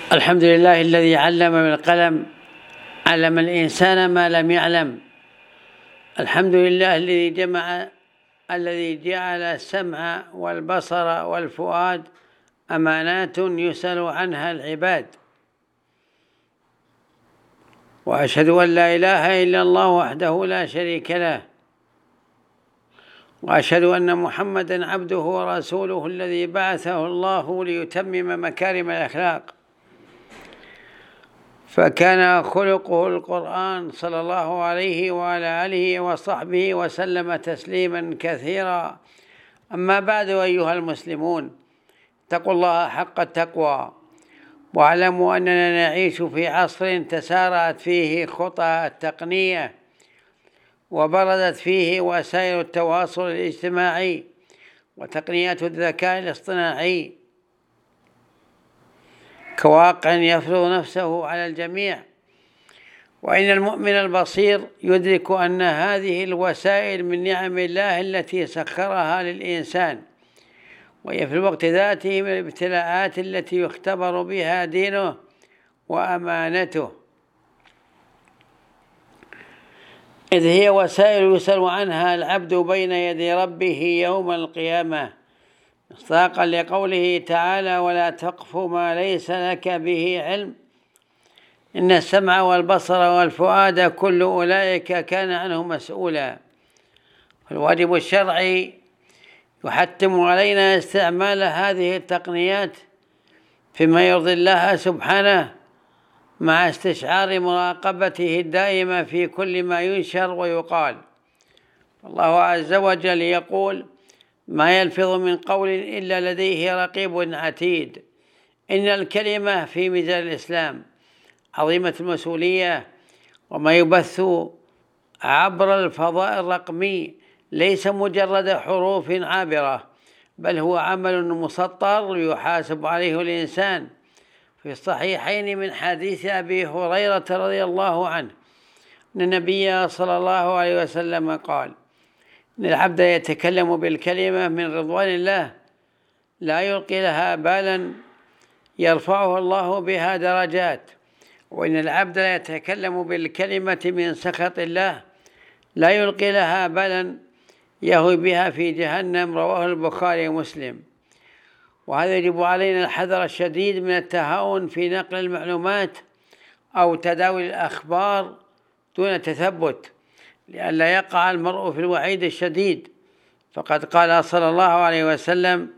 الحمد لله الذي علم بالقلم، علم الإنسان ما لم يعلم. الحمد لله الذي جعل السمع والبصر والفؤاد أمانات يسأل عنها العباد. وأشهد أن لا إله إلا الله وحده لا شريك له، وأشهد أن محمدًا عبده ورسوله الذي بعثه الله ليتمم مكارم الأخلاق، فكان خلقه القرآن صلى الله عليه وعلى آله وصحبه وسلم تسليما كثيرا. أما بعد، أيها المسلمون، اتقوا الله حق التقوى، واعلموا أننا نعيش في عصر تسارعت فيه خطى التقنية، وبرزت فيه وسائل التواصل الاجتماعي وتقنيات الذكاء الاصطناعي كواقع يفرض نفسه على الجميع. وإن المؤمن البصير يدرك أن هذه الوسائل من نعم الله التي سخرها للإنسان، وهي في الوقت ذاته من الابتلاءات التي يختبر بها دينه وأمانته، إذ هي وسائل يسأل عنها العبد بين يدي ربه يوم القيامة، مصداقا لقوله تعالى: ولا تقف ما ليس لك به علم إن السمع والبصر والفؤاد كل أولئك كان عنه مسؤولا. فالواجب الشرعي يحتم علينا استعمال هذه التقنيات فيما يرضي الله سبحانه، مع استشعار مراقبته الدائمة في كل ما ينشر ويقال. الله عز وجل يقول: ما يلفظ من قول إلا لديه رقيب عتيد. إن الكلمة في ميزان الإسلام عظيمة المسؤولية، وما يبث عبر الفضاء الرقمي ليس مجرد حروف عابرة، بل هو عمل مسطر يحاسب عليه الإنسان. في الصحيحين من حديث أبي هريرة رضي الله عنه أن النبي صلى الله عليه وسلم قال: إن العبد يتكلم بالكلمة من رضوان الله لا يلقي لها بالا يرفعه الله بها درجات، وإن العبد لا يتكلم بالكلمة من سخط الله لا يلقي لها بالا يهوي بها في جهنم. رواه البخاري ومسلم. وهذا يجب علينا الحذر الشديد من التهاون في نقل المعلومات أو تداول الأخبار دون تثبت، لئلا يقع المرء في الوعيد الشديد. فقد قال صلى الله عليه وسلم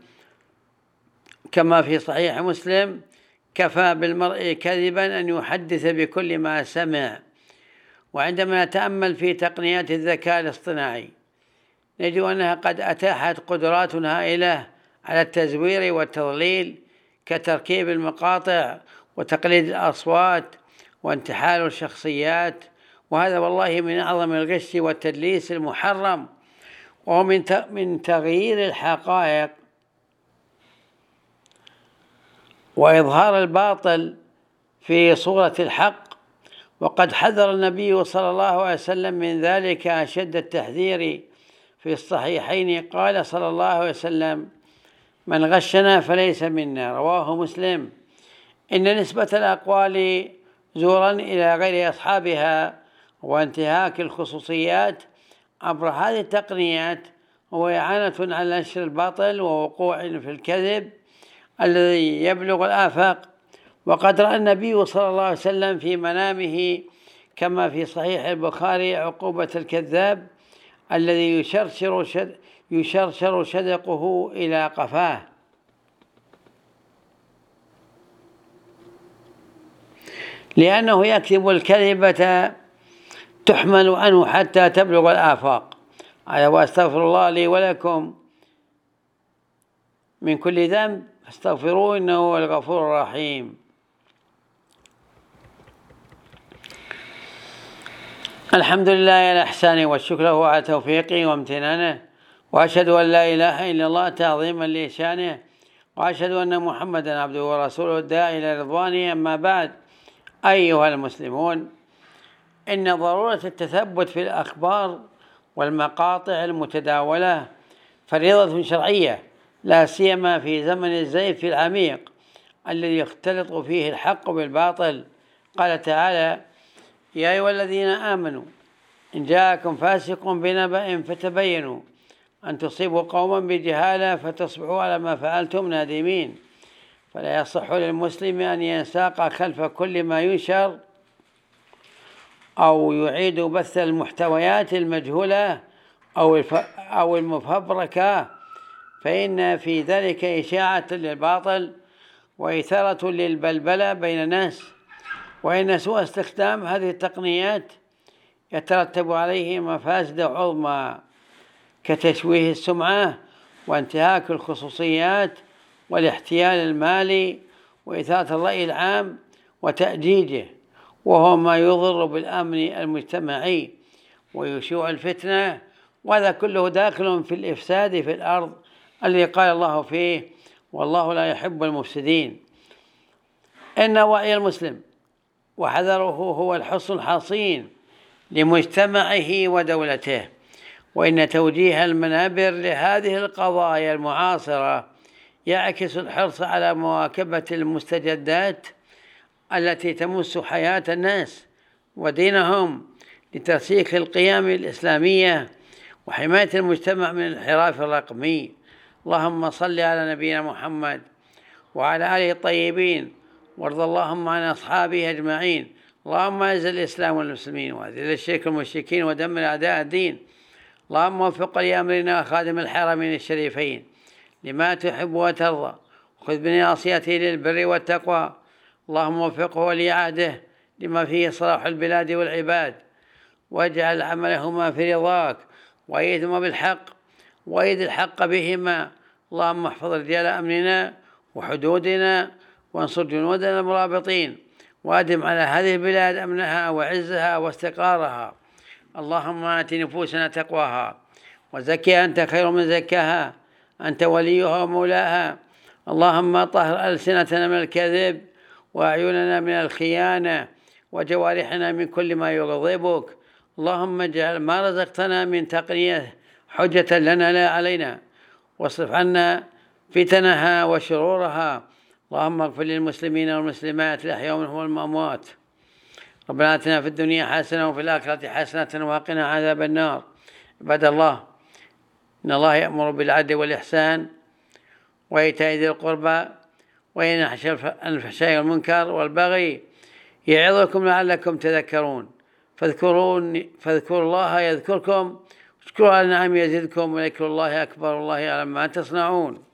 كما في صحيح مسلم: كفى بالمرء كذبا أن يحدث بكل ما سمع. وعندما نتأمل في تقنيات الذكاء الاصطناعي نجد أنها قد أتاحت قدرات هائلة على التزوير والتضليل، كتركيب المقاطع وتقليد الأصوات وانتحال الشخصيات، وهذا والله من أعظم الغش والتدليس المحرم، وهو من تغيير الحقائق وإظهار الباطل في صورة الحق. وقد حذر النبي صلى الله عليه وسلم من ذلك أشد التحذير في الصحيحين. قال صلى الله عليه وسلم: من غشنا فليس منا. رواه مسلم. إن نسبة الأقوال زورا إلى غير أصحابها وانتهاك الخصوصيات عبر هذه التقنيات هو إعانة على نشر الباطل ووقوع في الكذب الذي يبلغ الآفاق. وقد رأى النبي صلى الله عليه وسلم في منامه كما في صحيح البخاري عقوبة الكذاب الذي يشرشر شدقه إلى قفاه، لأنه يكذب الكذبة تحمل عنه حتى تبلغ الآفاق. وأستغفر الله لي ولكم من كل ذنب فاستغفروه إنه هو الغفور الرحيم. الحمد لله على إحسانه والشكر له على توفيقه وامتنانه، وأشهد أن لا إله إلا الله تعظيما لشانه، وأشهد أن محمدا عبده ورسوله الداعي إلى رضوانه. أما بعد، أيها المسلمون، إن ضرورة التثبت في الأخبار والمقاطع المتداولة فريضة شرعية، لا سيما في زمن الزيف العميق الذي يختلط فيه الحق بالباطل. قال تعالى: يا أيها الذين آمنوا إن جاءكم فاسق بنبأ فتبينوا أن تصيبوا قوما بجهالة فتصبحوا على ما فعلتم نادمين. فلا يصح للمسلم أن ينساق خلف كل ما ينشر أو يعيد بث المحتويات المجهولة أو المفبركة، فإن في ذلك إشاعة للباطل وإثارة للبلبلة بين الناس، وإن سوء استخدام هذه التقنيات يترتب عليه مفاسد عظمى كتشويه السمعة وانتهاك الخصوصيات والاحتيال المالي وإثارة الرأي العام وتأجيجه، وهو ما يضر بالأمن المجتمعي ويشيع الفتنة، وهذا كله داخل في الإفساد في الأرض الذي قال الله فيه: والله لا يحب المفسدين. إن وعي المسلم وحذره هو الحصن الحصين لمجتمعه ودولته، وإن توجيه المنابر لهذه القضايا المعاصرة يعكس الحرص على مواكبة المستجدات التي تمس حياة الناس ودينهم لترسيخ القيم الإسلامية وحماية المجتمع من الانحراف الرقمي. اللهم صل على نبينا محمد وعلى آله الطيبين، وارض اللهم عن أصحابه أجمعين. اللهم أعز الإسلام والمسلمين وأذل الشرك والمشركين ودمر أعداء الدين. اللهم وفق لأمرنا خادم الحرمين الشريفين لما تحب وترضى، وخذ بناصيته للبر والتقوى. اللهم وفقه ولي عهده لما فيه صلاح البلاد والعباد، واجعل عملهما في رضاك، وأيدهما بالحق وأيد الحق بهما. اللهم احفظ رجال أمننا وحدودنا، وانصر جنودنا المرابطين، وأدم على هذه البلاد أمنها وعزها واستقرارها. اللهم آت نفوسنا تقواها وزكها أنت خير من زكاها، أنت وليها ومولاها. اللهم طهر ألسنتنا من الكذب، وأعيننا من الخيانة، وجوارحنا من كل ما يغضبك. اللهم اجعل ما رزقتنا من تقنية حجة لنا لا علينا، واصرف عنا فتنها وشرورها. اللهم اغفر للمسلمين والمسلمات الأحياء منهم والأموات. ربنا آتنا في الدنيا حسنة وفي الآخرة حسنة وقنا عذاب النار. عباد الله، إن الله يأمر بالعدل والإحسان وإيتاء ذي القربى وينهى عن الفحشاء والمنكر والبغي، يعظكم لعلكم تذكرون. فاذكروا الله يذكركم، واشكروا على النعم يزدكم، وذكر الله أكبر، والله يعلم ما تصنعون.